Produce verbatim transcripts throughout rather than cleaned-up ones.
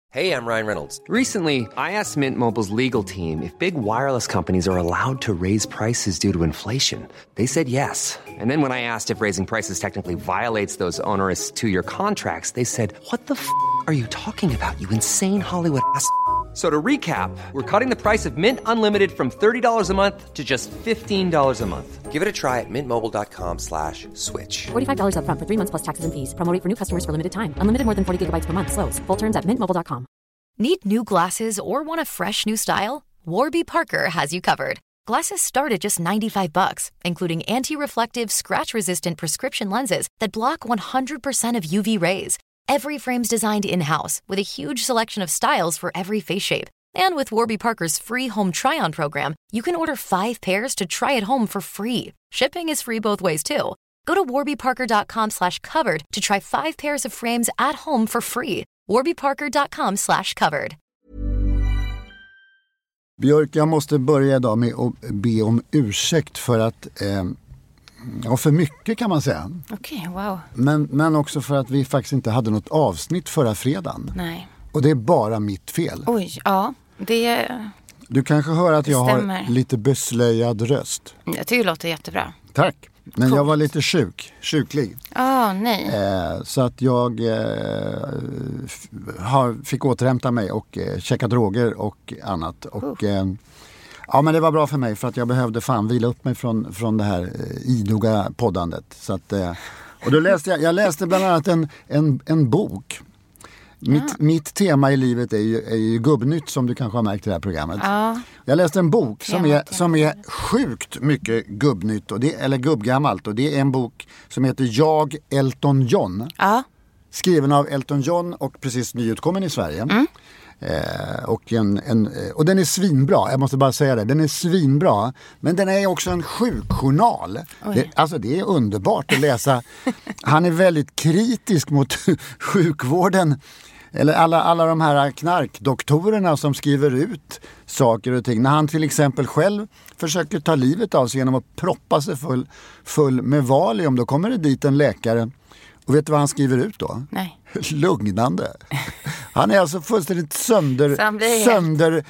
Hey, I'm Ryan Reynolds. Recently, I asked Mint Mobile's legal team if big wireless companies are allowed to raise prices due to inflation. They said yes. And then when I asked if raising prices technically violates those onerous two-year contracts, they said, "What the f*** are you talking about, you insane Hollywood ass?" So to recap, we're cutting the price of Mint Unlimited from thirty dollars a month to just fifteen dollars a month. Give it a try at mintmobile.com slash switch. forty-five dollars up front for three months plus taxes and fees. Promo rate for new customers for limited time. Unlimited more than forty gigabytes per month. Slows full terms at mint mobile dot com. Need new glasses or want a fresh new style? Warby Parker has you covered. Glasses start at just ninety-five bucks, including anti-reflective, scratch-resistant prescription lenses that block one hundred percent of U V rays. Every frame's designed in-house with a huge selection of styles for every face shape. And with Warby Parker's free home try-on program, you can order five pairs to try at home for free. Shipping is free both ways, too. Go to warbyparker.com slash covered to try five pairs of frames at home for free. warbyparker.com slash covered. Björk, jag måste börja idag med att be om ursäkt för att... Eh, ja, för mycket kan man säga. Okej, okay, wow. Men, men också för att vi faktiskt inte hade något avsnitt förra fredagen. Nej. Och det är bara mitt fel. Oj, ja. Det Du kanske hör att jag stämmer. har lite beslöjad röst. Jag tycker det låter jättebra. Tack. Men Coolt. Jag var lite sjuk, sjuklig. Ja, oh, nej. Eh, så att jag eh, f- har, fick återhämta mig och eh, checka droger och annat. Och, eh, ja, men det var bra för mig för att jag behövde fan vila upp mig från, från det här eh, idoga poddandet. Så att, eh, och då läste jag, jag läste bland annat en, en, en bok. Mitt, ja. mitt tema i livet är ju, är ju gubbnytt, som du kanske har märkt i det här programmet. Ja. Jag läste en bok som tema, är, tema. som är sjukt mycket gubbnytt, och det, eller gubbgammalt. Och det är en bok som heter Jag, Elton John. Ja. Skriven av Elton John och precis nyutkommen i Sverige. Mm. Eh, och, en, en, och den är svinbra, jag måste bara säga det. Den är svinbra, men den är också en sjukjournal. Det, alltså det är underbart att läsa. Han är väldigt kritisk mot sjukvården. Eller alla, alla de här knarkdoktorerna som skriver ut saker och ting. När han till exempel själv försöker ta livet av sig genom att proppa sig full, full med Valium, då kommer det dit en läkare. Och vet du vad han skriver ut då? Nej. Lugnande. Han är alltså fullständigt sönder, sönder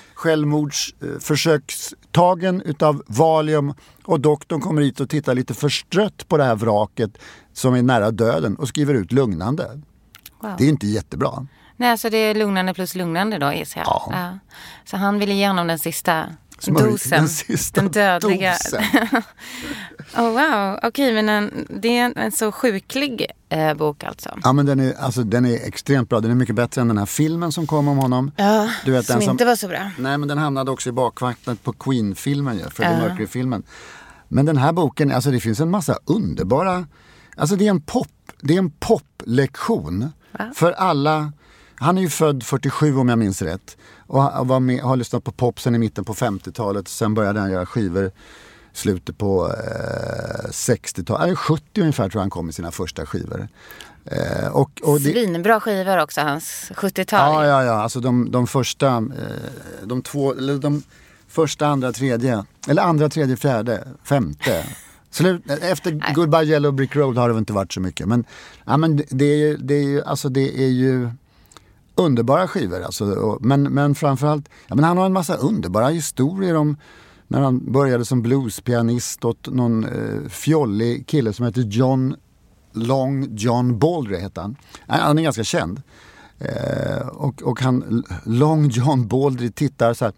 självmordsförsökstagen utav Valium, och doktorn kommer hit och tittar lite förstrött på det här vraket som är nära döden och skriver ut lugnande. Wow. Det är inte jättebra. Nej, alltså det är lugnande plus lugnande då, är så här. Ja. Ja. Så han vill ge honom den sista Smörj, dosen. Den sista den dödliga. dosen. Oh, wow, okej, okay, men en, det är en, en så sjuklig eh, bok alltså. Ja, men den är, alltså, den är extremt bra. Den är mycket bättre än den här filmen som kom om honom. Ja, du vet, som den som inte var så bra. Nej, men den hamnade också i bakvattnet på Queen-filmen, ja, Freddie ja. Mercury-filmen. Men den här boken, alltså det finns en massa underbara... Alltså det är en pop, det är en poplektion för alla... Han är ju född fyrtiosju om jag minns rätt. Och var med, har lyssnat på pop sen i mitten på femtiotalet. Sen började han göra skivor slutet på eh, sextiotalet. Eller sjuttio ungefär tror jag han kom i sina första skivor. Eh, och, och det, Svinbra skivor också, hans sjuttiotal. Ja, ja, ja. Alltså de, de första, eh, de två, eller de första, andra, tredje. Eller andra, tredje, fjärde, femte. Slut, efter Nej. Goodbye Yellow Brick Road har det väl inte varit så mycket. Men, ja, men det är ju, det är ju, alltså det är ju underbara skivor. Alltså, men, men framförallt, ja, men han har en massa underbara historier om när han började som bluespianist åt någon eh, fjollig kille som heter John Long John Baldry heter han. Han är ganska känd. Eh, och, och han, Long John Baldry tittar så här.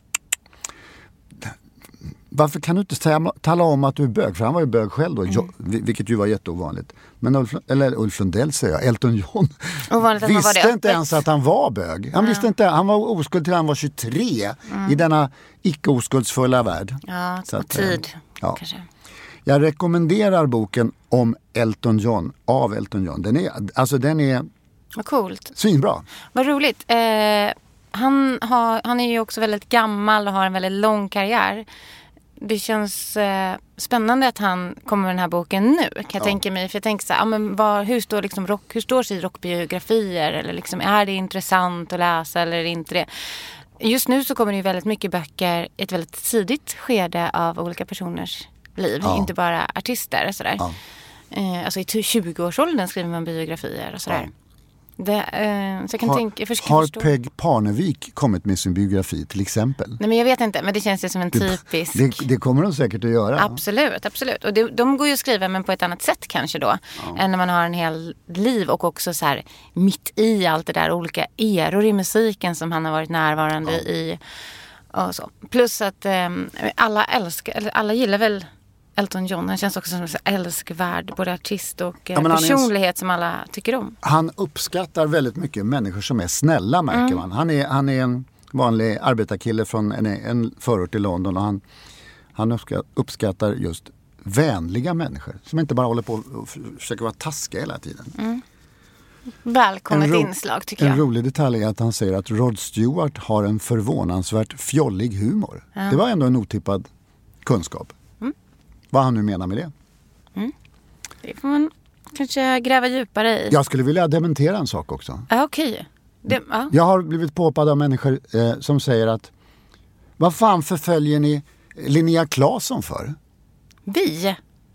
Varför kan du inte säga, tala om att du är bög? För han var ju bög själv då, mm. vilket ju var jätteovanligt. Men Ulf, eller Ulf Lundell säger jag, Elton John Ovanligt visste var det inte ens att han var bög. Han ja. visste inte, han var oskuld till han var tjugotre mm. i denna icke-oskuldsfulla värld. Ja, så att, tid ja. kanske. Jag rekommenderar boken om Elton John, av Elton John. Den är, alltså den är Vad coolt. Svinbra. Vad roligt. Eh, han, har, han är ju också väldigt gammal och har en väldigt lång karriär. Det känns eh, spännande att han kommer med den här boken nu, kan jag ja. tänka mig. För jag tänker så här, ja, men vad, hur, står liksom rock, hur står sig rockbiografier? Eller liksom, är det intressant att läsa eller är det inte det? Just nu så kommer det ju väldigt mycket böcker i ett väldigt tidigt skede av olika personers liv. Ja. Inte bara artister och sådär. Ja. Eh, alltså i tjugoårsåldern skriver man biografier och sådär. Det, eh, så jag kan har tänka, jag har förstå. Peg Parnevik kommit med sin biografi till exempel? Nej, men jag vet inte, men det känns ju som en typisk... Det, det kommer de säkert att göra. Absolut, absolut. Och det, de går ju att skriva, men på ett annat sätt kanske då. Ja. Än när man har en hel liv och också så här mitt i allt det där, olika eror i musiken som han har varit närvarande ja. i. Och så. Plus att eh, alla älskar, eller alla gillar väl Elton John. Han känns också som en älskvärd, både artist och eh, ja, personlighet en, som alla tycker om. Han uppskattar väldigt mycket människor som är snälla, märker mm. man. Han är, han är en vanlig arbetarkille från en, en förort i London och han, han uppskattar just vänliga människor som inte bara håller på och försöker vara taskiga hela tiden. Mm. Välkommet ro- inslag tycker jag. En rolig detalj är att han säger att Rod Stewart har en förvånansvärt fjollig humor. Ja. Det var ändå en otippad kunskap. Mm. Vad han nu menar med det. Mm. Det får man kanske gräva djupare i. Jag skulle vilja dementera en sak också. Ja, okej. Det, ja. Jag har blivit påpad av människor eh, som säger att vad fan förföljer ni Linnea Claesson för? Vi?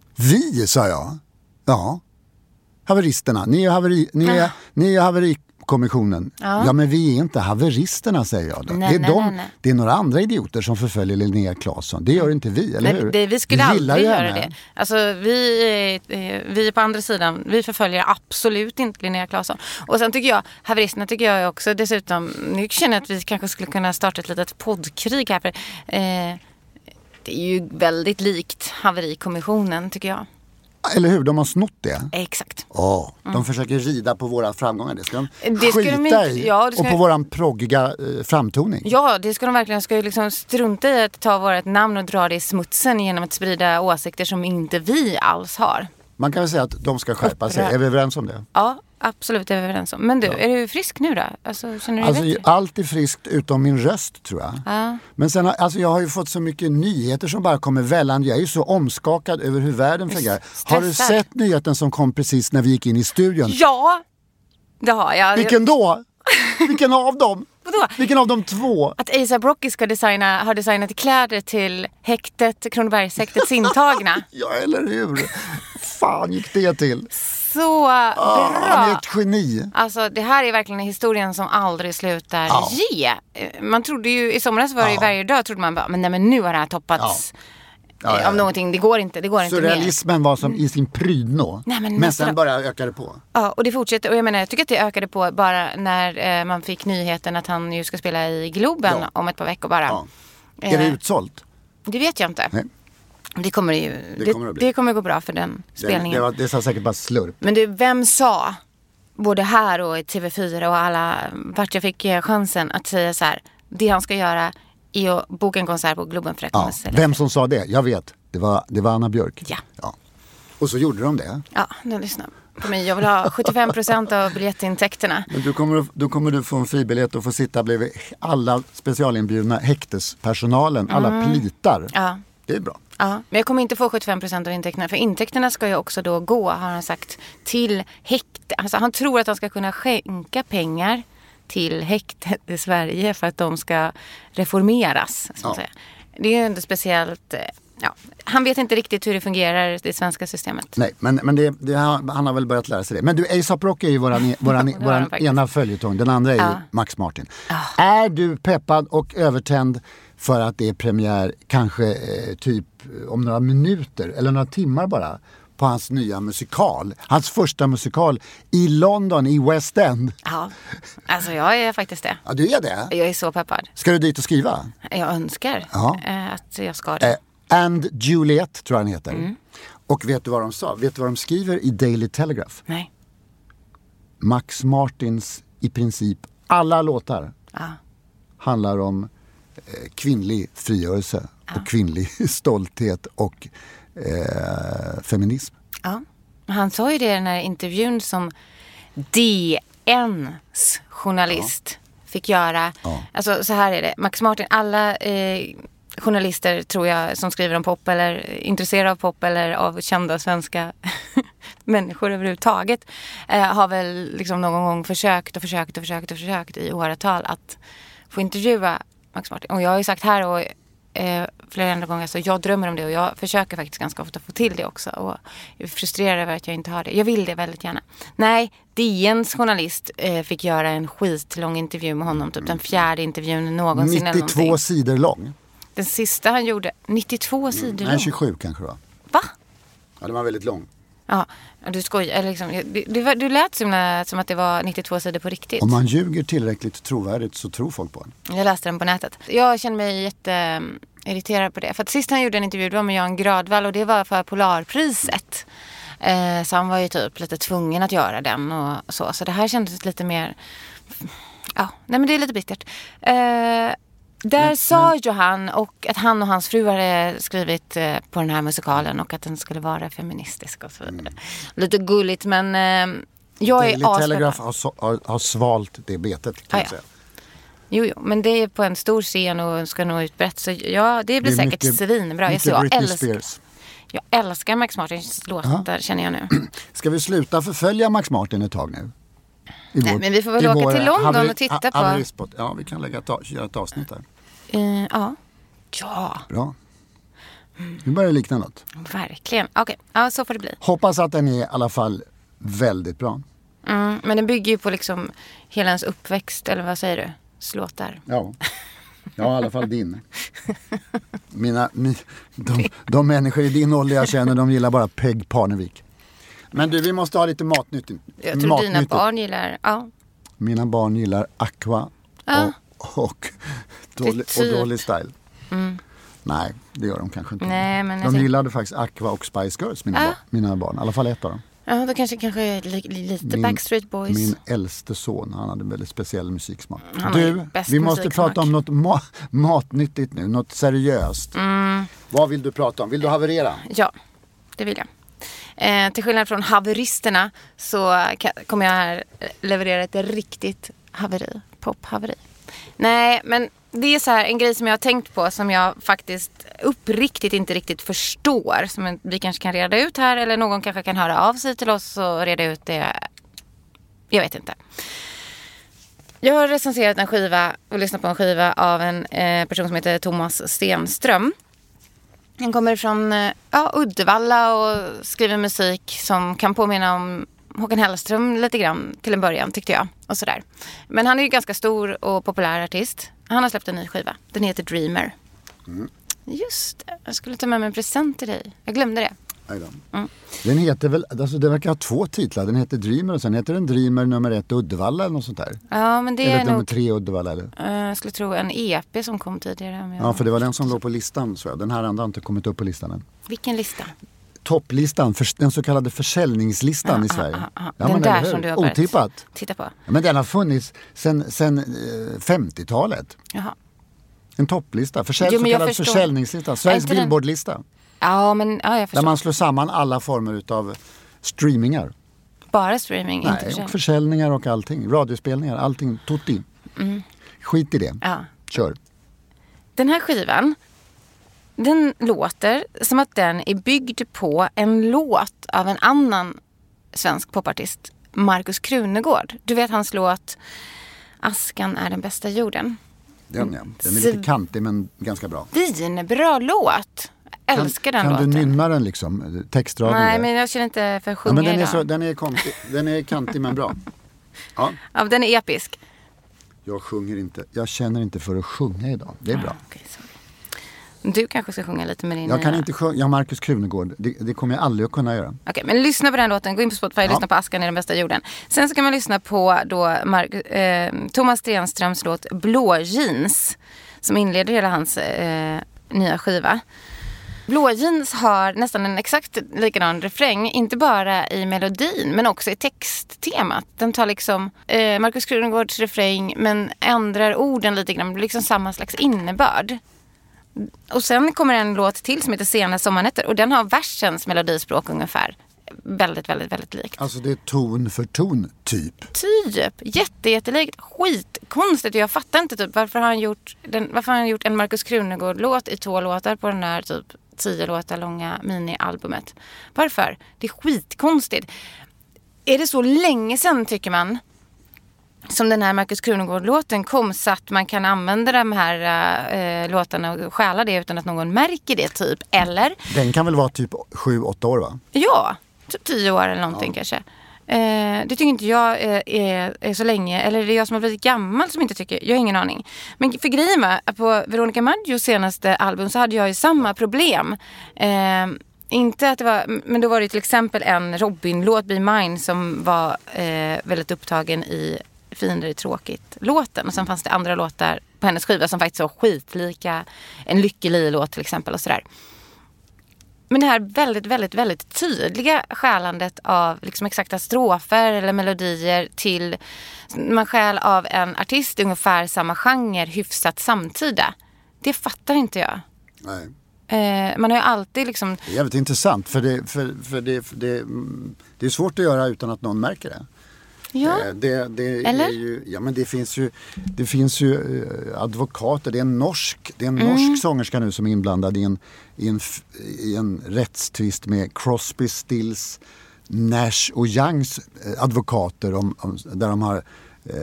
Vi, sa jag. Ja. Haveristerna. Ni är, haveri, ni är, ah. ni är haverikommissionen. Ja. ja, men vi är inte haveristerna, säger jag då. Nej, det, är nej, de, nej, nej. det är några andra idioter som förföljer Linnea Claesson. Det gör inte vi, eller nej, hur? Det, vi skulle vi aldrig göra det. Alltså, vi, vi på andra sidan, vi förföljer absolut inte Linnea Claesson. Och sen tycker jag, haveristerna tycker jag också dessutom, nu känner jag att vi kanske skulle kunna starta ett litet poddkrig här. För, eh, det är ju väldigt likt haverikommissionen, tycker jag. Eller hur? De har snott det. Exakt. Oh, de mm. försöker rida på våra framgångar. Det ska de det ska skita de inte, i. Ja, ska... Och på våran proggiga eh, framtoning. Ja, det ska de verkligen. Ska ju liksom strunta i att ta vårt namn och dra det i smutsen genom att sprida åsikter som inte vi alls har. Man kan väl säga att de ska skärpa sig. Är vi överens om det? Ja, absolut är vi överens om. Men du, ja. Är du frisk nu då? Alltså, känner du alltså, dig allt är friskt utom min röst, tror jag. Ja. Men sen, alltså, jag har ju fått så mycket nyheter som bara kommer vällande. Jag är ju så omskakad över hur världen fungerar. Har du sett nyheten som kom precis när vi gick in i studion? Ja, det har jag. Vilken då? Vilken av dem? Vadå? Vilken av de två? Att A$AP Rocky ska designa, har designat kläder till häktet, Kronobergshäktets intagna. Ja, eller hur? Fan gick det till? Så bra. Ah, han är ett geni. Alltså det här är verkligen en historien som aldrig slutar ah. ge. Man trodde ju, i somras var det ah. varje dag trodde man bara, men nej men nu har det här toppats. Ah. Ja, ja, ja. Av någonting, det går inte, det går inte mer. Surrealismen var som i sin prydno. Nej, men men sen bara ökade på. Ja, och det fortsätter. Och jag menar, jag tycker att det ökade på bara när eh, man fick nyheten att han ju ska spela i Globen ja. om ett par veckor bara. Ja. Är det utsålt? Det vet jag inte. Nej. Det kommer ju det, det, kommer att bli. Det kommer gå bra för den spelningen. Det, det, var, det sa säkert bara slurp. Men du, vem sa, både här och i T V fyra och alla, vart jag fick chansen att säga så här, det han ska göra är att boka en konsert på Globen för att ja. Vem som sa det? Jag vet. Det var, det var Anna Björk. Ja. ja. Och så gjorde de det. Ja, de lyssnar på mig. Jag vill ha sjuttiofem procent av biljettintäkterna. Men du kommer, då kommer du få en fribiljett och få sitta bredvid alla specialinbjudna häktespersonalen. Alla mm. plitar. Ja. Det är bra. Ja, men jag kommer inte få sjuttiofem procent av intäkterna. För intäkterna ska ju också då gå, har han sagt, till häkte. Alltså, han tror att han ska kunna skänka pengar till häktet i Sverige för att de ska reformeras. Ska man säga. Det är ju inte speciellt... Ja, han vet inte riktigt hur det fungerar, det svenska systemet. Nej, men, men det, det, han har väl börjat lära sig det. Men du, A$AP Rocky är ju våran, våran, våran ena följetong. Den andra är ja. ju Max Martin. Ja. Är du peppad och övertänd för att det är premiär kanske eh, typ om några minuter eller några timmar bara på hans nya musikal? Hans första musikal i London, i West End. Ja, alltså jag är faktiskt det. Ja, du är det? Jag är så peppad. Ska du dit och skriva? Jag önskar ja. eh, att jag ska det. Eh, And Juliet tror jag han heter. Mm. Och vet du vad de sa? Vet du vad de skriver i Daily Telegraph? Nej. Max Martins i princip alla låtar ja. handlar om eh, kvinnlig frigörelse ja. och kvinnlig stolthet och eh, feminism. Ja, han sa ju det i den här intervjun som D N:s journalist ja. fick göra. Ja. Alltså så här är det. Max Martin, alla... Eh, journalister tror jag som skriver om pop eller intresserade av pop eller av kända svenska människor överhuvudtaget eh, har väl liksom någon gång försökt och försökt och försökt och försökt i åratal att få intervjua Max Martin. Och jag har ju sagt här och eh, flera andra gånger. Så jag drömmer om det och jag försöker faktiskt ganska ofta få till det också. Och jag är frustrerad över att jag inte har det. Jag vill det väldigt gärna. Nej, D N:s journalist eh, fick göra en skitlång intervju med honom. Typ den fjärde intervjun någonsin. nittiotvå sidor lång. Den sista han gjorde, nittiotvå sidor mm, lång. Nej, tjugosju kanske då. Va? Ja, det var väldigt lång. Ja, du skojar. Liksom, du, du, du lät som, som att det var nittiotvå sidor på riktigt. Om man ljuger tillräckligt trovärdigt så tror folk på den. Jag läste den på nätet. Jag känner mig jätteirriterad på det. För att sist han gjorde en intervju, det var med Jan Gradvall. Och det var för Polarpriset. Eh, så han var ju typ lite tvungen att göra den och så. Så det här kändes lite mer... Ja, nej men det är lite bittert. Eh... Där men, sa men... ju han och att han och hans fru hade skrivit eh, på den här musikalen och att den skulle vara feministisk och så vidare. Mm. Lite gulligt, men eh, jag är asförvånad. Telegraph har, so- har, har svalt det betet, kan ah, jag säga. Jo, jo, men det är på en stor scen och ska nå ut brett. Så ja, det blir det säkert mycket, svinbra. Mycket jag, Britney älskar, Spears. jag älskar Max Martins låtar, känner jag nu. Ska vi sluta förfölja Max Martin ett tag nu? Nej, vår, men vi får väl åka vår, till London haveri, och titta på... Haverispot. Ja, vi kan lägga ett, göra ett avsnitt där. Uh, ja. Ja. Bra. Nu börjar det likna något. Verkligen. Okej, okay. Ja, så får det bli. Hoppas att den är i alla fall väldigt bra. Mm, men den bygger ju på liksom hela ens uppväxt, eller vad säger du? Slåtar. Ja. Ja, i alla fall din. Mina, mi, de, de människor i din ålder jag känner, de gillar bara Peg Parnevik. Men du, vi måste ha lite matnytt. Jag tror matnyttigt. Dina barn gillar, ja. Mina barn gillar Aqua ja. och, och, Dolly, och Dolly Style. Mm. Nej, det gör de kanske inte. Nej, men de gillade faktiskt Aqua och Spice Girls, mina, ja. barn, mina barn. I alla fall ett av dem. Ja, då kanske kanske li, lite min, Backstreet Boys. Min äldste son, han hade en väldigt speciell musiksmak. Han du, vi måste prata om något ma- matnyttigt nu, något seriöst. Mm. Vad vill du prata om? Vill du haverera? Ja, det vill jag. Eh, till skillnad från haveristerna så kan, kommer jag här leverera ett riktigt haveri, pophaveri. Nej, men det är så här en grej som jag har tänkt på som jag faktiskt uppriktigt inte riktigt förstår. Som vi kanske kan reda ut här eller någon kanske kan höra av sig till oss och reda ut det. Jag vet inte. Jag har recenserat en skiva och lyssnat på en skiva av en eh, person som heter Thomas Stenström. Han kommer från ja, Uddevalla och skriver musik som kan påminna om Håkan Hellström lite grann till en början tyckte jag. Och sådär. Men han är ju ganska stor och populär artist. Han har släppt en ny skiva. Den heter Dreamer. Mm. Just det. Jag skulle ta med mig en present till dig. Jag glömde det. Mm. Den heter väl, alltså det verkar ha två titlar. Den heter Dreamer och sen heter den Dreamer nummer ett Uddevalla eller något sånt där. Ja, men det eller är nummer nog, tre Uddevalla eller? Uh, jag skulle tro en E P som kom tidigare. Ja, för det var den som låg på listan så jag. Den här andra har inte kommit upp på listan än. Vilken lista? Topplistan, för, den så kallade försäljningslistan ah, i Sverige. Ah, ah, ah. Ja, den men där som du har börjat otippat. Titta på. Ja, men den har funnits sen, sen eh, femtiotalet. Jaha. En topplista, Försälj, jo, så kallad försäljningslista. Sveriges Billboardlista. Ja, men ja, jag förstår. Där man slår samman alla former av streamingar. Bara streaming, Nej, inte försäljning. Och försäljningar och allting. Radiospelningar, allting. Tutti. Mm. Skit i det. Ja. Kör. Den här skivan, den låter som att den är byggd på en låt av en annan svensk popartist, Markus Krunegård. Du vet hans låt Askan är den bästa jorden. Den, ja. Den är lite kantig men ganska bra. Din bra låt. Jag älskar kan, den kan låten. Kan du nynna den liksom? Textraden? Nej, där. men jag känner inte för att sjunga ja, men den idag. Är så, den, är kantig, den är kantig men bra. Ja. Ja, den är episk. Jag sjunger inte. Jag känner inte för att sjunga idag. Det är bra. Ah, okay, sorry. Du kanske ska sjunga lite med din Jag nya... kan inte sjunga. Jag har Markus Krunegård. Det, det kommer jag aldrig att kunna göra. Okej, okay, men lyssna på den låten. Gå in på Spotify och ja. lyssna på Askan i den bästa jorden. Sen så kan man lyssna på då Mar- eh, Thomas Stenströms låt Blå jeans. Som inleder hela hans eh, nya skiva. Blå jeans har nästan en exakt likadan refräng. Inte bara i melodin men också i texttemat. Den tar liksom eh, Markus Krunegårds refräng men ändrar orden lite grann. Det blir liksom samma slags innebörd. Och sen kommer en låt till som heter Sena sommarnätter. Och den har versens melodispråk ungefär. Väldigt, väldigt, väldigt likt. Alltså det är ton för ton, typ. Typ. Jätte, jättelikt. Skitkonstigt. Jag fattar inte typ varför har han gjort, den, varför har han gjort en Markus Krunegård-låt i två låtar på den här typ tio låtar långa mini-albumet. Varför? Det är skitkonstigt. Är det så länge sedan tycker man som den här Marcus Krunegård-låten kom, så att man kan använda de här äh, låtarna och stjäla det utan att någon märker det typ, eller? Den kan väl vara typ sju åtta år, va? Ja, typ tio år eller någonting ja. kanske. Eh, det tycker inte jag är, är, är så länge. Eller är det jag som har blivit gammal som inte tycker? Jag har ingen aning. Men för grejen med, på Veronica Maggios senaste album så hade jag ju samma problem. Eh, inte att det var, men då var det till exempel en Robin-låt, Be Mine, som var eh, väldigt upptagen i Fiender är tråkigt-låten. Och sen fanns det andra låtar på hennes skiva som faktiskt var skitlika. En Lykkeli-låt till exempel och sådär. Men det här väldigt, väldigt, väldigt tydliga stjälandet av liksom exakta strofer eller melodier till man stjäl av en artist i ungefär samma genre hyfsat samtida. Det fattar inte jag. Nej. Eh, man har ju alltid liksom... Det är jävligt intressant för det, för, för det, för det, det är svårt att göra utan att någon märker det. Ja. Det, det Eller? Är ju, ja, men det finns ju, det finns ju advokater. Det är en norsk, det är en norsk mm. sångerska nu som är inblandad i en, i en, i en rättstvist med Crosby, Stills, Nash och Youngs advokater om, om, där de har eh,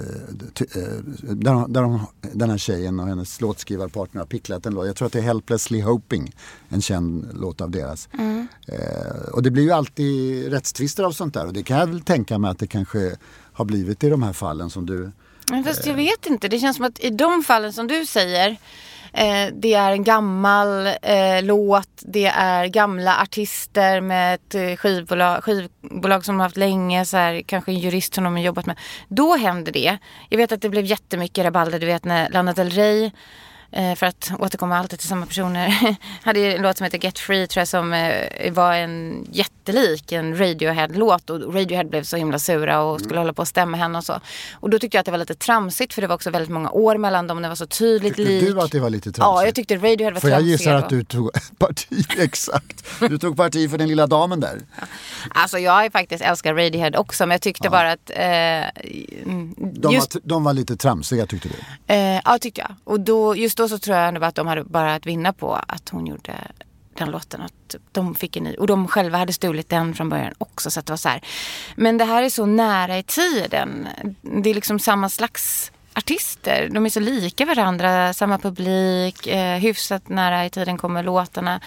där, de, där de, den här tjejen och hennes låtskrivarpartner har picklat en låt. Jag tror att det är Helplessly Hoping, en känd låt av deras. Mm. Eh, och det blir ju alltid rättstvister av sånt där, och det kan jag väl tänka mig att det kanske har blivit i de här fallen som du... Men fast jag vet inte, det känns som att i de fallen som du säger, eh, det är en gammal eh, låt, det är gamla artister med ett eh, skivbolag, skivbolag som de har haft länge, så här, kanske en jurist som de har jobbat med. Då händer det. Jag vet att det blev jättemycket rabalder, du vet, när Lana Del Rey, för att återkomma alltid till samma personer, hade en låt som heter Get Free, tror jag, som var en jättelik en Radiohead-låt, och Radiohead blev så himla sura och skulle mm. hålla på att stämma henne och så. Och då tyckte jag att det var lite tramsigt, för det var också väldigt många år mellan dem, det var så tydligt tyckte lik. Du att det var lite tramsigt? Ja, jag tyckte Radiohead var tramsigt. För jag gissar att du tog parti, exakt. Du tog parti för den lilla damen där. Ja. Alltså jag är faktiskt älskar Radiohead också, men jag tyckte ja. bara att... Eh, de, just, var, de var lite tramsiga, tyckte du? Eh, ja, tyckte jag. Och då, just då så tror jag ändå att de hade bara att vinna på att hon gjorde den låten, att de fick en ny, och de själva hade stulit den från början också, så att det var så här. Men det här är så nära i tiden. Det är liksom samma slags artister. De är så lika varandra, samma publik, eh, hyfsat nära i tiden kommer låtarna.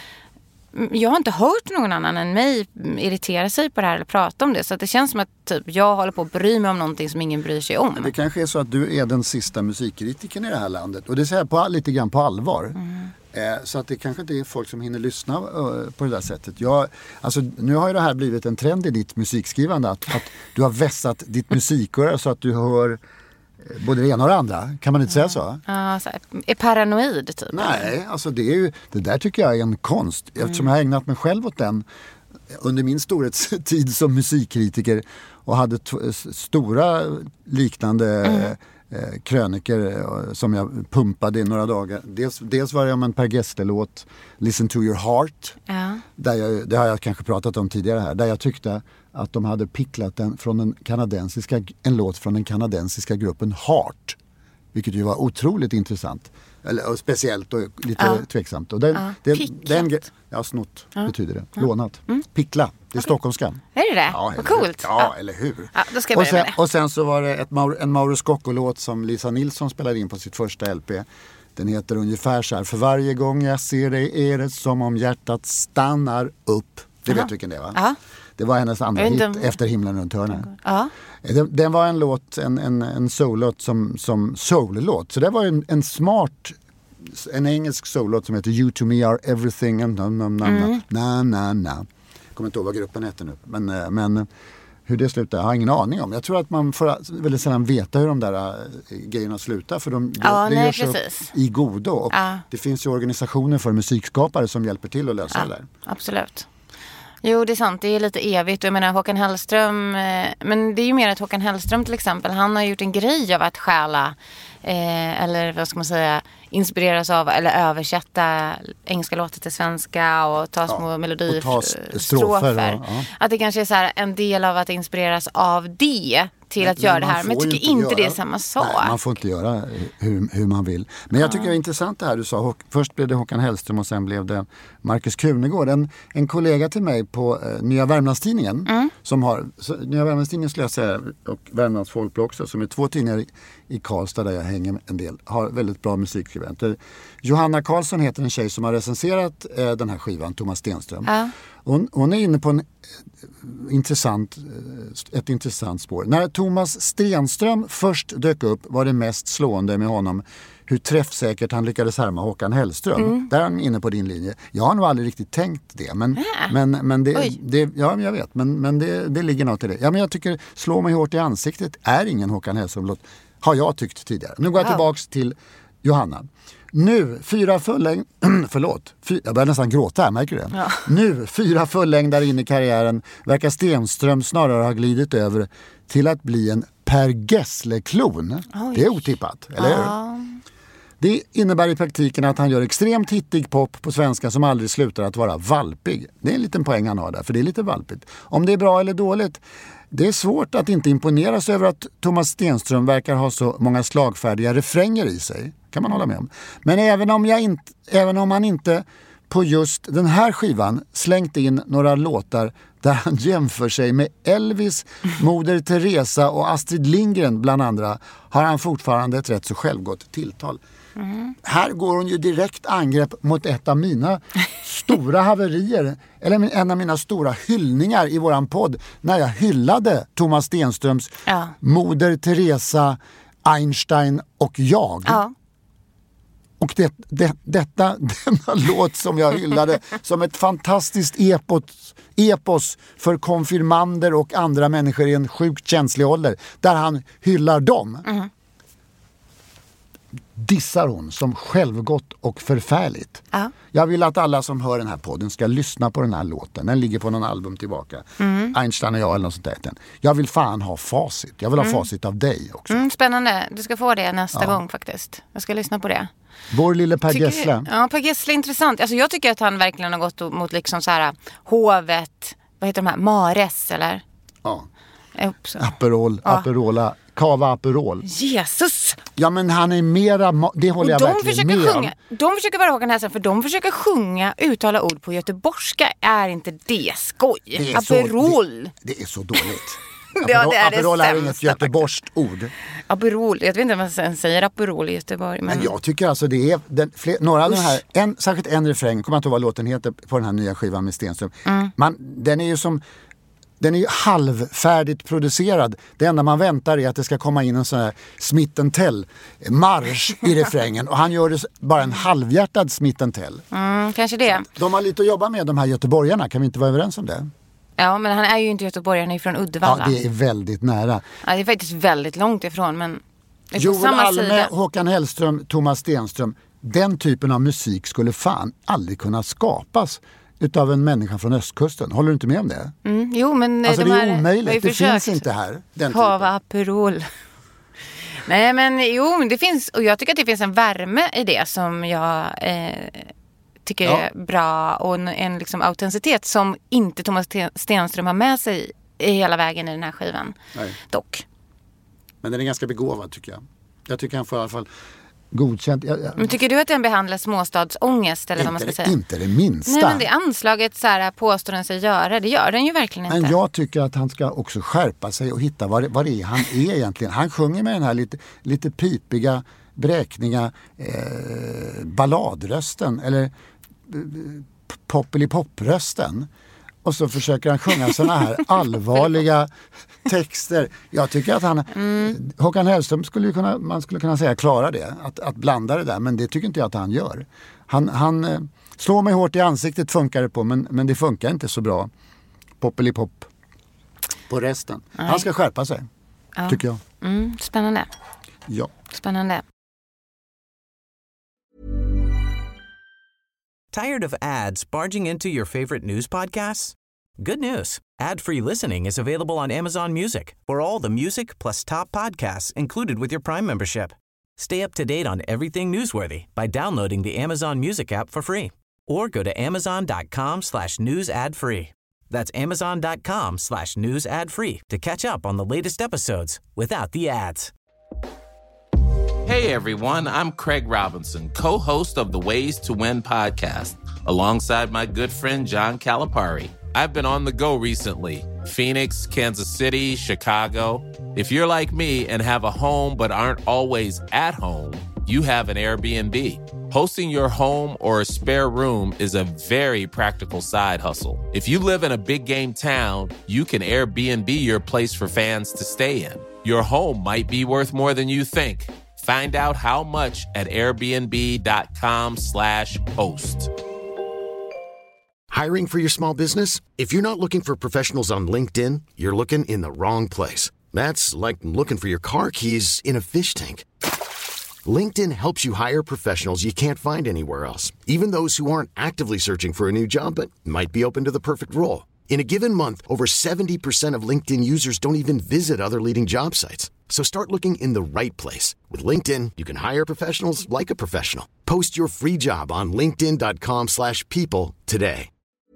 Jag har inte hört någon annan än mig irritera sig på det här eller prata om det. Så att det känns som att typ, jag håller på att bry mig om någonting som ingen bryr sig om. Det kanske är så att du är den sista musikkritiken i det här landet. Och det säger jag på, lite grann på allvar. Mm. Eh, så att det kanske inte är folk som hinner lyssna uh, på det där sättet. Jag, alltså, nu har ju det här blivit en trend i ditt musikskrivande. Att, att du har vässat ditt musikör så att du hör både det ena och det andra. Kan man inte säga så? Ja, så här, är paranoid typ. Nej, alltså det är ju, det där tycker jag är en konst. Eftersom mm. jag har ägnat mig själv åt den under min storhetstid som musikkritiker och hade t- stora liknande mm. eh, kröniker som jag pumpade i några dagar. Dels, dels var det om en Per Gessle-låt, Listen to your heart. Ja. Där jag, det har jag kanske pratat om tidigare här. Där jag tyckte att de hade picklat den från den kanadensiska, en låt från den kanadensiska gruppen Heart. Vilket ju var otroligt intressant. Eller, och speciellt och lite ja. tveksamt. Och den, ja. den, den, ja, snott ja. betyder det. Ja. Lånat. Mm. Pickla, det är okay. stockholmska. Är det det? Ja, vad coolt. Ja, ja, eller hur? Ja, då ska jag och, sen, med det. och sen så var det ett, en Mauro Scocco-låt som Lisa Nilsson spelade in på sitt första L P. Den heter ungefär så här: för varje gång jag ser dig är det som om hjärtat stannar upp. Det Aha. vet vilken det är, va? Ja. Det var hennes andra hit om... efter Himlen runt hörnet. Ja. Den, den var en låt, en, en, en soul-låt som, som soul-låt. Så det var en, en smart, en engelsk soul-låt som heter You to me are everything and na na na mm. na na na. Jag kommer inte ihåg vad gruppen heter nu. Men, men hur det slutar jag har ingen aning om. Jag tror att man får väldigt sällan veta hur de där grejerna slutar. För de, ja, det nej, görs upp i godo. Och ja. det finns ju organisationer för musikskapare som hjälper till att lösa ja, det där. Absolut. Jo, det är sant. Det är lite evigt. Jag menar, Håkan Hellström... Eh, men det är ju mer att Håkan Hellström till exempel, han har gjort en grej av att stjäla eh, eller vad ska man säga, inspireras av eller översätta engelska låtar till svenska och ta små ja, melodistrofer. Ja. Att det kanske är så här en del av att inspireras av det till men, att göra det här. Men jag tycker inte göra, det är samma sak. Nej, man får inte göra hur, hur man vill. Men jag tycker ja. det är intressant det här du sa. Först blev det Håkan Hellström och sen blev det Marcus Krunegård. En, en kollega till mig på eh, Nya Värmlandstidningen mm. som har, Nya Värmlandstidningen skulle jag säga, och Värmlands Folkblad också, som är två tidningar i, i Karlstad där jag hänger en del, har väldigt bra musikskribenter. Johanna Karlsson heter en tjej som har recenserat eh, den här skivan, Thomas Stenström. Ja. Hon, hon är inne på en eh, intressant, eh, ett intressant spår. När Thomas Stenström först dök upp var det mest slående med honom hur träffsäkert han lyckades härma Håkan Hellström. Mm. Där är han inne på din linje. Jag har nog aldrig riktigt tänkt det. Men, äh. men, men det, det, ja, jag vet. Men, men det, det ligger något i det. Ja, men jag tycker Slå mig hårt i ansiktet är ingen Håkan Hellström-låt. Har jag tyckt tidigare. Nu går jag wow. tillbaks till Johanna. Nu, fyra fullängd... Förlåt. Fy, jag börjar nästan gråta här, märker du det? Ja. Nu, fyra fullängdare in i karriären verkar Stenström snarare ha glidit över till att bli en Per Gessle-klon. Oj. Det är otippat, eller hur? Ja. Det innebär i praktiken att han gör extremt hittig pop på svenska som aldrig slutar att vara valpig. Det är en liten poäng han har där, för det är lite valpigt. Om det är bra eller dåligt, det är svårt att inte imponeras över att Thomas Stenström verkar ha så många slagfärdiga refränger i sig. Kan man hålla med om. Men även om, jag inte, även om han inte på just den här skivan slängt in några låtar där han jämför sig med Elvis, Moder Teresa och Astrid Lindgren bland andra, har han fortfarande ett rätt så självgott tilltal. Mm. Här går hon ju direkt angrepp mot ett av mina stora haverier, eller en av mina stora hyllningar i våran podd, när jag hyllade Thomas Stenströms ja. Moder Teresa, Einstein och jag. Ja. Och det, det, detta, denna låt som jag hyllade som ett fantastiskt epos, epos för konfirmander och andra människor i en sjukt känslig ålder, där han hyllar dem. Mm. Dissar hon som självgott och förfärligt. Ja. Jag vill att alla som hör den här podden ska lyssna på den här låten. Den ligger på någon album tillbaka. Mm. Einstein och jag eller något sånt där. Jag vill fan ha facit. Jag vill ha mm. facit av dig också. Mm, spännande. Du ska få det nästa ja. gång faktiskt. Jag ska lyssna på det. Vår lille Per Gessle. Ja, Per Gessle är intressant. Alltså, jag tycker att han verkligen har gått mot liksom så här hovet. Vad heter de här? Mares eller? Ja. Aperol, ja. Aperola. Kava Aperol. Jesus! Ja, men han är mera... Det håller och jag de verkligen med sjunga, De försöker vara Håkan Hellström, för de försöker sjunga, uttala ord på göteborgska. Är inte det skoj? Det är Aperol. Så, det, det är så dåligt. Ja, det är Aperol är inget göteborgskt ord. Aperol, jag vet inte vad man säger Aperol i Göteborg. Men... men jag tycker alltså det är den, fler, några Usch. av de här, en, särskilt en refräng, kommer inte ihåg vad låten heter på den här nya skivan med Stenström. Mm. Man, den är ju som... Den är ju halvfärdigt producerad. Det enda man väntar är att det ska komma in en sån här Smith and Tell-marsch i refrängen. Och han gör det bara en halvhjärtad Smith and Tell. Mm, kanske det. De har lite att jobba med, de här göteborgarna. Kan vi inte vara överens om det? Ja, men han är ju inte göteborgare, han är från Uddevalla. Ja, det är väldigt nära. Ja, det är faktiskt väldigt långt ifrån, men... Joel Alme, Håkan Hellström, Thomas Stenström. Den typen av musik skulle fan aldrig kunna skapas utav en människa från östkusten. Håller du inte med om det? Mm, jo, men alltså de det är här, omöjligt. Det finns inte här. Den Kava Aperol. Nej, men jo, det finns, och jag tycker att det finns en värme i det som jag eh, tycker ja. är bra, och en, en liksom autenticitet som inte Thomas Stenström har med sig i hela vägen i den här skivan. Nej. Dock. Men den är ganska begåvad, tycker jag. Jag tycker han får i alla fall godkänt. Jag, jag... Men tycker du att den behandlar småstadsångest eller inte, vad man ska det, säga? Inte det minsta. Nej, men det anslaget så här, påstår den sig göra. Det gör den ju verkligen inte. Men jag tycker att han ska också skärpa sig och hitta vad, vad det är han är egentligen. Han sjunger med den här lite, lite pipiga, bräkniga eh, balladrösten eller eh, poppeli-pop-rösten. Och så försöker han sjunga såna här allvarliga texter. Jag tycker att han... Mm. Håkan Hellström skulle ju kunna, man skulle kunna säga klara det. Att, att blanda det där. Men det tycker inte jag att han gör. Han, han eh, slår mig hårt i ansiktet funkar det på. Men, men det funkar inte så bra. Poppeli-pop på resten. Nej. Han ska skärpa sig. Ja. Tycker jag. Mm, spännande. Ja. Spännande. Tired of ads barging into your favorite news podcasts? Good news. Ad-free listening is available on Amazon Music for all the music plus top podcasts included with your Prime membership. Stay up to date on everything newsworthy by downloading the Amazon Music app for free or go to amazon.com slash news ad free. That's amazon.com slash news ad free to catch up on the latest episodes without the ads. Hey everyone, I'm Craig Robinson, co-host of the Ways to Win podcast, alongside my good friend John Calipari. I've been on the go recently Phoenix, Kansas City, Chicago. If you're like me and have a home but aren't always at home, you have an Airbnb. Hosting your home or a spare room is a very practical side hustle. If you live in a big game town, you can Airbnb your place for fans to stay in. Your home might be worth more than you think. Find out how much at airbnb.com slash host. Hiring for your small business? If you're not looking for professionals on LinkedIn, you're looking in the wrong place. That's like looking for your car keys in a fish tank. LinkedIn helps you hire professionals you can't find anywhere else, even those who aren't actively searching for a new job but might be open to the perfect role. In a given month, over seventy percent of LinkedIn users don't even visit other leading job sites. So start looking in the right place. With LinkedIn, you can hire professionals like a professional. Post your free job on linkedin.com slash people today.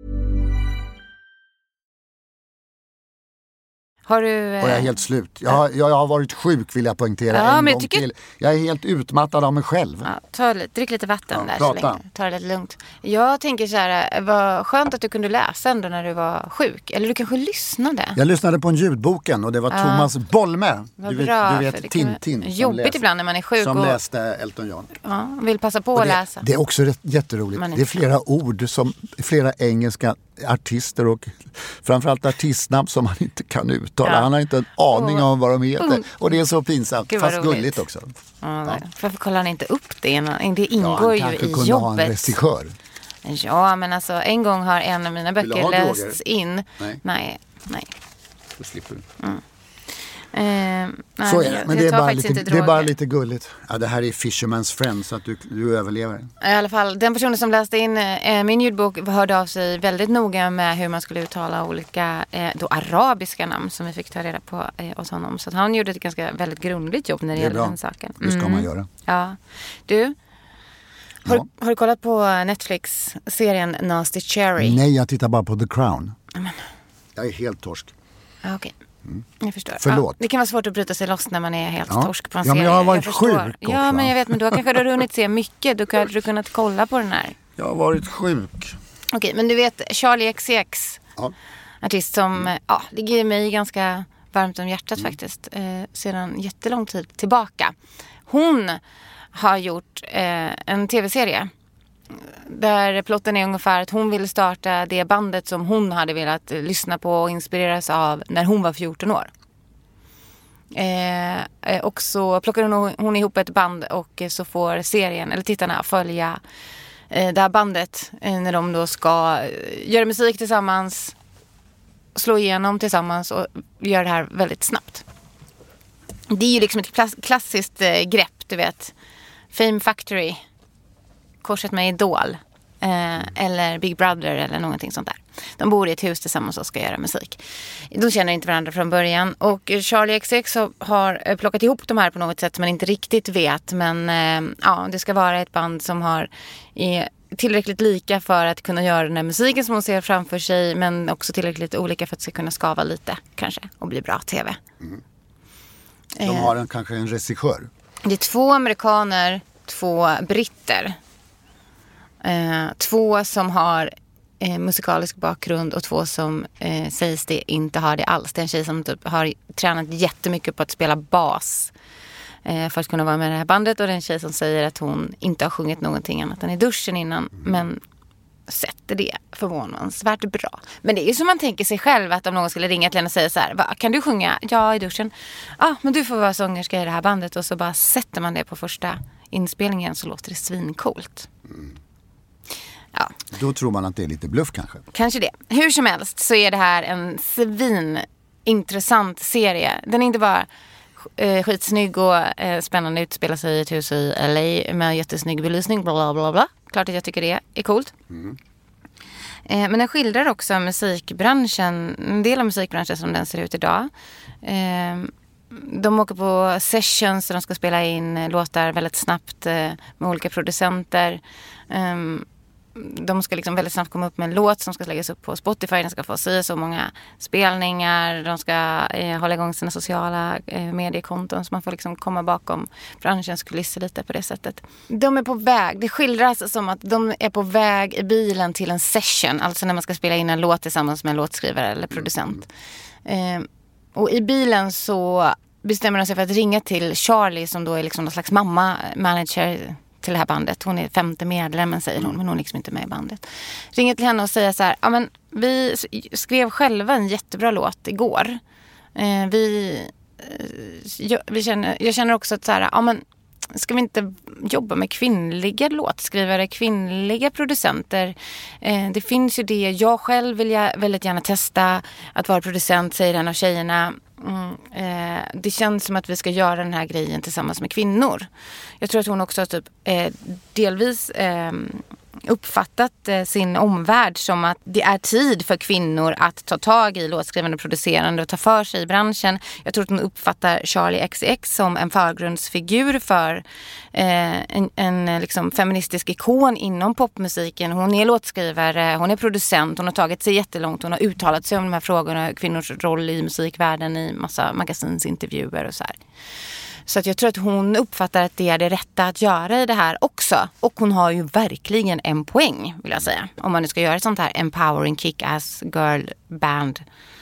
Har du... Eh... Och jag är helt slut. Jag har, jag har varit sjuk, vill jag poängtera, ja, en men gång jag tycker... till. Jag är helt utmattad av mig själv. Ja, ta lite, drick lite vatten ja, där prata. så länge. Ta det lite lugnt. Jag tänker så här, vad skönt att du kunde läsa ändå när du var sjuk. Eller du kanske lyssnade. Jag lyssnade på en ljudboken och det var ja. Thomas Bolme. Vad du vet, bra, du vet Tintin. Vara... Jobbigt läst, ibland när man är sjuk. Som och... läste Elton John. Ja, vill passa på och att det, läsa. Det är också rätt, jätteroligt. Är det är flera ord, som flera engelska artister och framförallt artistnamn som han inte kan uttala. Ja. Han har inte en aning om vad de heter. Mm. Och det är så pinsamt, fast roligt. Gulligt också. Ja, ja. Varför kollar han inte upp det? Det ingår ja, ju i jobbet. Ha en regissör. Ja, men alltså en gång har en av mina böcker lästs in. Nej. Nej, nej. Då slipper du. Mm. Eh, nej, så är det, men det är, bara lite, det är bara lite gulligt. Ja, det här är Fisherman's Friend så att du, du överlever. I alla fall, den personen som läste in eh, min ljudbok hörde av sig väldigt noga med hur man skulle uttala olika eh, då arabiska namn som vi fick ta reda på eh, hos honom. Så att han gjorde ett ganska väldigt grundligt jobb när det, det gäller den saken. Mm. Det ska man göra. Ja. Du, har, ja. har du kollat på Netflix-serien Nasty Cherry? Nej, jag tittar bara på The Crown. Amen. Jag är helt torsk. Ah, okej. Okay. Mm. Jag förstår. Förlåt. Ja, det kan vara svårt att bryta sig loss när man är helt ja. torsk på en ja, serie. Men jag har varit jag sjuk också. Ja, men jag vet, men du har kanske du har hunnit se mycket. Du kan du kunnat kolla på den här. Jag har varit sjuk. Okej, okay, men du vet Charlie X C X. Ja. Artist som mm. ja, ligger mig ganska varmt om hjärtat mm. faktiskt. Eh, sedan jättelång tid tillbaka. Hon har gjort eh, en tv-serie. Där plotten är ungefär att hon ville starta det bandet som hon hade velat lyssna på och inspireras av när hon var fjorton år. Eh, och så plockar hon, hon ihop ett band och så får serien, eller tittarna, följa eh, det här bandet eh, när de då ska eh, göra musik tillsammans, slå igenom tillsammans och göra det här väldigt snabbt. Det är ju liksom ett klass- klassiskt eh, grepp, du vet. Fame Factory, korset med Idol eh, eller Big Brother eller någonting sånt där. De bor i ett hus tillsammans och ska göra musik. De känner inte varandra från början. Och Charlie X C X har plockat ihop de här på något sätt som man inte riktigt vet. Men eh, ja, det ska vara ett band som har är tillräckligt lika för att kunna göra den här musiken som hon ser framför sig. Men också tillräckligt olika för att det ska kunna skava lite kanske och bli bra tv. Mm. De har en, kanske en regissör. Det är två amerikaner, två britter. Eh, två som har eh, musikalisk bakgrund och två som eh, sägs det inte har det alls. Det är en tjej som typ har tränat jättemycket på att spela bas eh, för att kunna vara med i det här bandet. Och det är en tjej som säger att hon inte har sjungit någonting annat än i duschen innan. Mm. Men sätter det förvånansvärt bra. Men det är ju som man tänker sig själv att om någon skulle ringa till henne och säga så här: Va, kan du sjunga? Ja, i duschen. Ja, ah, men du får vara sångerska i det här bandet. Och så bara sätter man det på första inspelningen så låter det svincoolt. Mm. Ja. Då tror man att det är lite bluff kanske. Kanske det. Hur som helst så är det här en svinintressant serie. Den är inte bara eh, skitsnygg och eh, spännande, utspelar sig i ett hus i L A med jättesnygg belysning, bla bla bla bla. Klart att jag tycker det är coolt. Mm. Eh, men den skildrar också musikbranschen, en del av musikbranschen som den ser ut idag. Eh, de åker på sessions där de ska spela in låtar väldigt snabbt eh, med olika producenter. Eh, de ska liksom väldigt snabbt komma upp med en låt som ska läggas upp på Spotify. Den ska få si så många spelningar. De ska eh, hålla igång sina sociala eh, mediekonton. Så man får liksom komma bakom branschens kulisser lite på det sättet. De är på väg. Det skildras som att de är på väg i bilen till en session. Alltså när man ska spela in en låt tillsammans med en låtskrivare eller producent. Eh, och i bilen så bestämmer de sig för att ringa till Charlie som då är liksom någon slags mamma, manager till det här bandet. Hon är femte medlemmen, säger hon, men hon är liksom inte med i bandet. Ringer till henne och säger så här, ja men vi skrev själva en jättebra låt igår. Eh, vi, eh, jag, vi känner, jag känner också att så här, ja men ska vi inte jobba med kvinnliga låtskrivare, kvinnliga producenter? Eh, det finns ju det. Jag själv vill jag väldigt gärna testa att vara producent, säger en av tjejerna. Mm, eh, det känns som att vi ska göra den här grejen tillsammans med kvinnor. Jag tror att hon också har typ, eh, delvis eh, uppfattat eh, sin omvärld som att det är tid för kvinnor att ta tag i låtskrivande och producerande och ta för sig i branschen. Jag tror att hon uppfattar Charli X C X som en förgrundsfigur för eh, en, en liksom feministisk ikon inom popmusiken. Hon är låtskrivare, hon är producent, hon har tagit sig jättelångt, hon har uttalat sig om de här frågorna, kvinnors roll i musikvärlden i massa magasinsintervjuer och så här. Så att jag tror att hon uppfattar att det är det rätta att göra i det här också. Och hon har ju verkligen en poäng, vill jag säga. Om man nu ska göra ett sånt här empowering kick-ass girl band.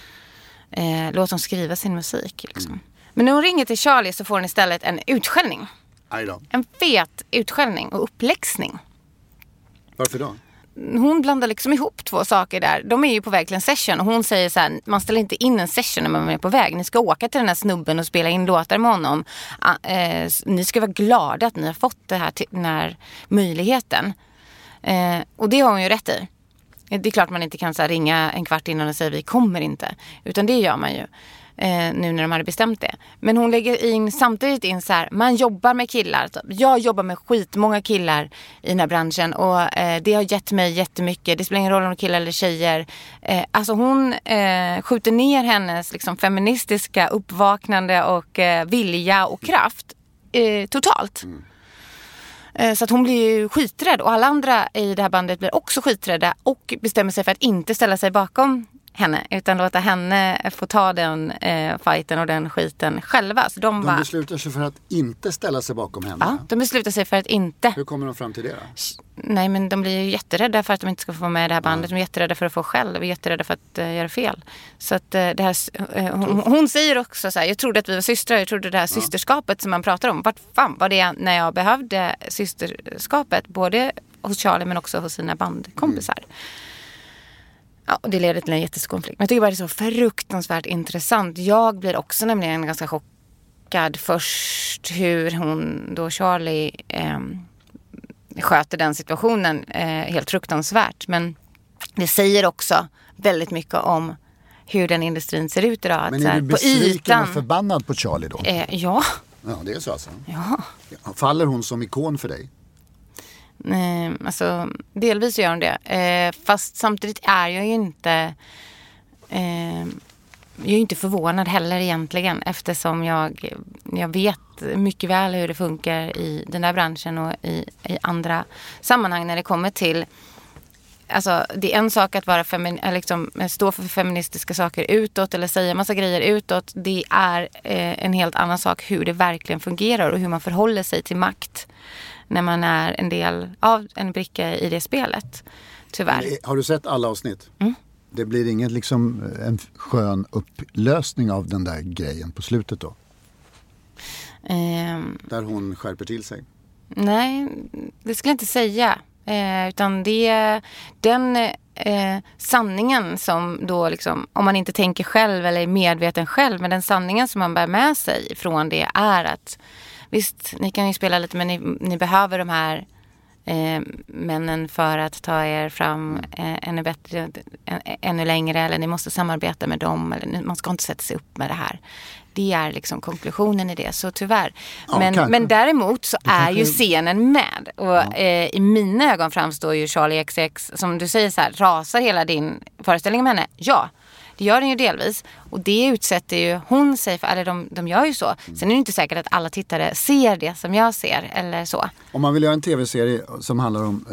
Eh, låt dem skriva sin musik. Liksom. Mm. Men när hon ringer till Charlie så får hon istället en utskällning. Aj då. En fet utskällning och uppläxning. Varför då? Hon blandar liksom ihop två saker där. De är ju på väg till en session och hon säger så här, man ställer inte in en session när man är på väg. Ni ska åka till den här snubben och spela in låtar med honom. Eh, ni ska vara glada att ni har fått det här till, den här möjligheten. Eh, och det har hon ju rätt i. Det är klart man inte kan så här, ringa en kvart innan och säga vi kommer inte. Utan det gör man ju. Eh, nu när de hade bestämt det. Men hon lägger in, samtidigt in så här, man jobbar med killar. Jag jobbar med skitmånga killar i den här branschen och eh, det har gett mig jättemycket. Det spelar ingen roll om de killar eller tjejer. Eh, alltså hon eh, skjuter ner hennes liksom, feministiska uppvaknande och eh, vilja och kraft eh, totalt. Mm. Så att hon blir ju skiträdd och alla andra i det här bandet blir också skiträdda och bestämmer sig för att inte ställa sig bakom henne utan låta henne få ta den eh, fighten och den skiten själva. Så de de bara, beslutar sig för att inte ställa sig bakom henne? Ja, de beslutar sig för att inte. Hur kommer de fram till det då? Nej, men de blir ju jätterädda för att de inte ska få vara med i det här bandet. Ja. De är jätterädda för att få själv. De är jätterädda för att uh, göra fel. Så att uh, det här, uh, hon, hon säger också så här, jag trodde att vi var systrar. Jag trodde det här ja. systerskapet som man pratar om. Vart fan var det när jag behövde systerskapet? Både hos Charlie men också hos sina bandkompisar. Mm. Ja, och det leder till en jättestor konflikt. Men jag tycker bara det är så fruktansvärt intressant. Jag blir också nämligen ganska chockad först hur hon då Charlie eh, sköter den situationen eh, helt fruktansvärt. Men det säger också väldigt mycket om hur den industrin ser ut idag. Men är du besviken och förbannad på Charlie då? Eh, ja. Ja, det är så alltså. Ja. Faller hon som ikon för dig? Eh, alltså, delvis gör hon det. Eh, fast samtidigt är jag ju inte... Eh, jag är ju inte förvånad heller egentligen. Eftersom jag, jag vet mycket väl hur det funkar i den här branschen och i, i andra sammanhang när det kommer till... Alltså, det är en sak att vara femin- liksom, stå för feministiska saker utåt eller säga massa grejer utåt. Det är eh, en helt annan sak hur det verkligen fungerar och hur man förhåller sig till makt när man är en del av en bricka i det spelet. Tyvärr. Har du sett alla avsnitt? Mm. Det blir ingen liksom en skön upplösning av den där grejen på slutet då? Um, Där hon skärper till sig? Nej, det skulle jag inte säga. Eh, utan det är den eh, sanningen som då liksom, om man inte tänker själv eller är medveten själv, men den sanningen som man bär med sig från det är att visst, ni kan ju spela lite men ni, ni behöver de här eh, männen för att ta er fram eh, ännu bättre, än, ännu längre, eller ni måste samarbeta med dem, eller man ska inte sätta sig upp med det här. Det är liksom konklusionen i det, så tyvärr. Ja, men, men däremot så är kanske... ju scenen med. Och ja. eh, i mina ögon framstår ju Charli X C X, som du säger så här, rasar hela din föreställning med henne. Ja, det gör den ju delvis. Och det utsätter ju hon sig för, eller de, de gör ju så. Sen är det inte säkert att alla tittare ser det som jag ser, eller så. Om man vill göra en tv-serie som handlar om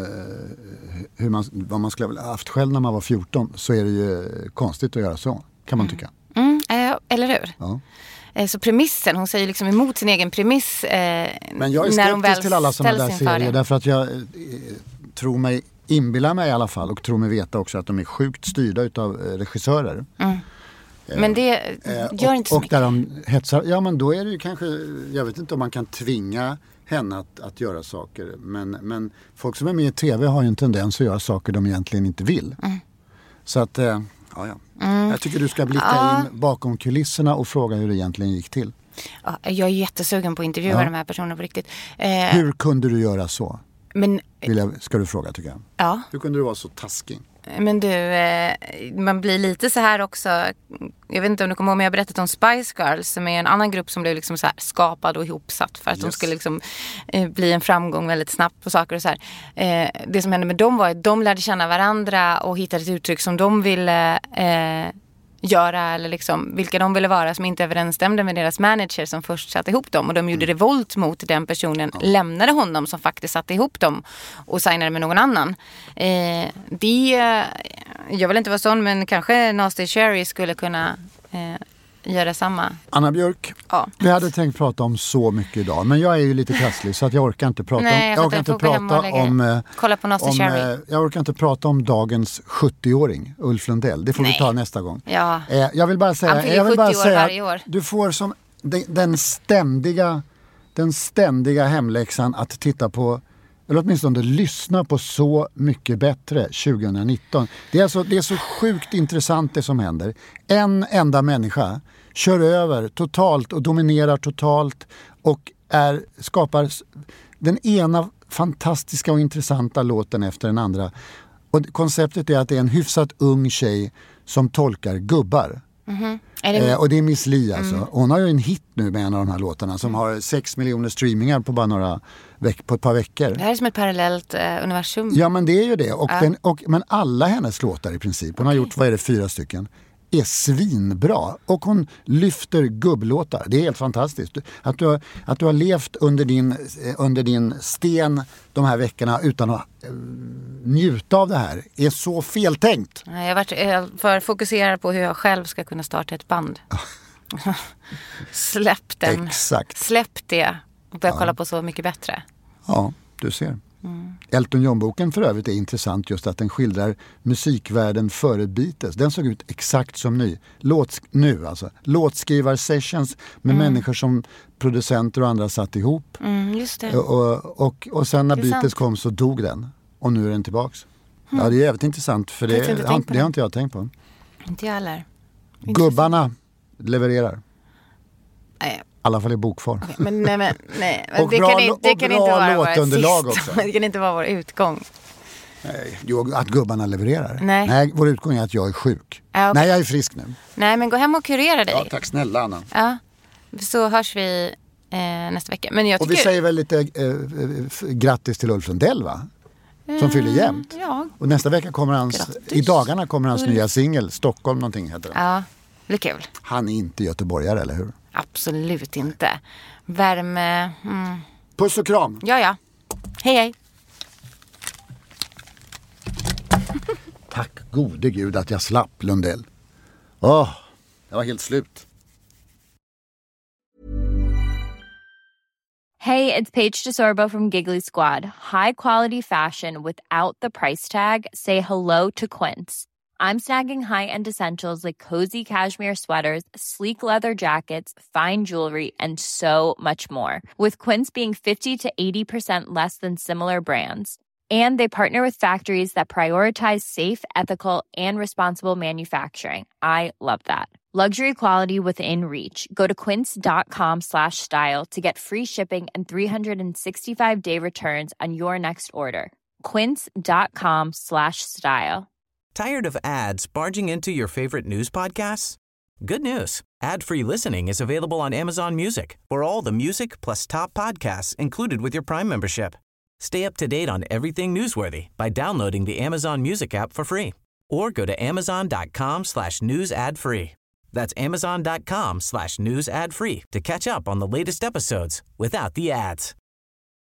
eh, hur man, vad man skulle ha haft själv när man var fjorton, så är det ju konstigt att göra så, kan man tycka. Mm, eh, eller hur? Ja. Så premissen, hon säger liksom emot sin egen premiss eh, Men jag är när hon väl skeptisk till alla sådana där serier det. därför att jag eh, tror mig, inbillar mig i alla fall och tror mig veta också att de är sjukt styrda utav eh, regissörer. Mm. Men det eh, gör och, inte så och mycket. där de hetsar, ja men då är det ju kanske, jag vet inte om man kan tvinga henne att, att göra saker. Men, men folk som är med i tv har ju en tendens att göra saker de egentligen inte vill. Mm. Så att, eh, ja ja. Mm. Jag tycker du ska blicka ja. in bakom kulisserna och fråga hur det egentligen gick till. Ja, jag är jättesugen på att intervjua ja. de här personerna på riktigt. Eh, hur kunde du göra så? Men, Vill jag, ska du fråga tycker jag. Ja. Hur kunde du vara så taskig? Men du, eh, man blir lite så här också. Jag vet inte om du kommer ihåg, men jag har berättat om Spice Girls, som är en annan grupp som blev liksom så här skapad och ihopsatt för att yes. de skulle liksom eh, bli en framgång väldigt snabbt på saker och så här. Eh, det som hände med dem var att de lärde känna varandra och hittade ett uttryck som de ville eh, göra, eller liksom vilka de ville vara, som inte överensstämde med deras manager som först satte ihop dem, och de gjorde mm. revolt mot den personen, ja. lämnade honom som faktiskt satte ihop dem och signade med någon annan. Eh, det, jag vill inte vara sån, men kanske Nasty Cherry skulle kunna eh, göra samma. Anna Björk, ja. vi hade tänkt prata om så mycket idag, men jag är ju lite krasslig så att jag orkar inte prata Nej, om jag orkar inte prata om kolla på Nasty om, Cherry. Jag orkar inte prata om dagens sjuttioåring Ulf Lundell. Det får Nej. vi ta nästa gång. Ja. Eh, jag vill bara säga, Han fyller jag vill bara sjuttio år säga varje år. Du får som den, den ständiga den ständiga hemläxan att titta på, eller åtminstone lyssna på Så mycket bättre tjugonitton. Det är, alltså, det är så sjukt intressant det som händer. En enda människa kör över totalt och dominerar totalt och är, skapar den ena fantastiska och intressanta låten efter den andra. Och konceptet är att det är en hyfsat ung tjej som tolkar gubbar. Mm-hmm. Är det... eh, och det är Miss Li alltså. Mm. Hon har ju en hit nu med en av de här låtarna som mm. har sex miljoner streamingar på bara några veck- på ett par veckor. Det här är som ett parallellt eh, universum. Ja, men det är ju det. Och ja. den, och, men alla hennes låtar i princip, hon okay. har gjort, vad är det, fyra stycken, är svinbra. Och hon lyfter gubblåtar. Det är helt fantastiskt. Att du, att du har levt under din, under din sten de här veckorna utan att uh, njuta av det här är så feltänkt. Jag har varit för fokuserad på hur jag själv ska kunna starta ett band. Släpp den. Exakt. Släpp det och börja ja. kolla på Så mycket bättre. Ja, du ser. Mm. Elton John-boken för övrigt är intressant just att den skildrar musikvärlden före Beatles. Den såg ut exakt som ny. Låt, nu alltså. Låtskrivar-sessions med mm. människor som producenter och andra satt ihop. Mm, just det. Och, och, och sen när intressant. Beatles kom så dog den. Och nu är den tillbaks. Mm. Ja, det är jävligt intressant för det, det, har, det har inte jag tänkt på. Inte jag heller. Gubbarna levererar. Nej. I alla fall i bokform. Okay, men nej, men, nej. och det bra, kan, inte, det och kan bra inte vara låtunderlag vår sista, också. Det kan inte vara vår utgång. Nej, jo, att gubbarna levererar. Nej. Nej, vår utgång är att jag är sjuk. Ja, okay. Nej, jag är frisk nu. Nej, men gå hem och kurera dig. Ja, tack snälla Anna. Ja, så hörs vi eh, nästa vecka. Men jag tycker... Och vi säger väl lite eh, eh, grattis till Ulf Lundell, va? Som mm, fyller jämt. Ja. Och nästa vecka kommer hans, grattis. i dagarna kommer hans Ulf. nya singel, Stockholm någonting heter det. Ja, det är kul. Han är inte göteborgare, eller hur? Absolut inte. Värme. Mm. Puss och kram. Ja, ja. Hej, hej. Tack gode gud att jag slapp Lundell. Åh, jag var helt slut. Hey, it's Paige DeSorbo from Giggly Squad. High quality fashion without the price tag. Say hello to Quince. I'm snagging high-end essentials like cozy cashmere sweaters, sleek leather jackets, fine jewelry, and so much more. With Quince being fifty to eighty percent less than similar brands. And they partner with factories that prioritize safe, ethical, and responsible manufacturing. I love that. Luxury quality within reach. Go to quince.com slash style to get free shipping and three sixty-five day returns on your next order. Quince.com slash style. Tired of ads barging into your favorite news podcasts? Good news. Ad-free listening is available on Amazon Music for all the music plus top podcasts included with your Prime membership. Stay up to date on everything newsworthy by downloading the Amazon Music app for free or go to amazon.com slash news ad free. That's amazon.com slash news ad free to catch up on the latest episodes without the ads.